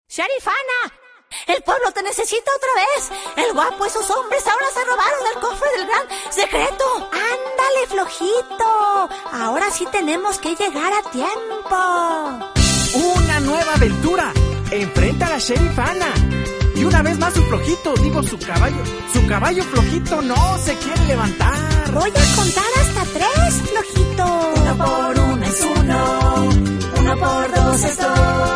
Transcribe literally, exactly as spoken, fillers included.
Sheriff Ana, el pueblo te necesita otra vez. El guapo y sus hombres ahora se robaron el cofre del gran secreto. Ándale, flojito. Ahora sí tenemos que llegar a tiempo. Una nueva aventura. Enfrenta a la Sheriff Ana. Y una vez más su flojito, digo su caballo. Su caballo flojito no se quiere levantar. Voy a contar hasta tres, flojito. Uno por uno es uno. Uno por dos es dos.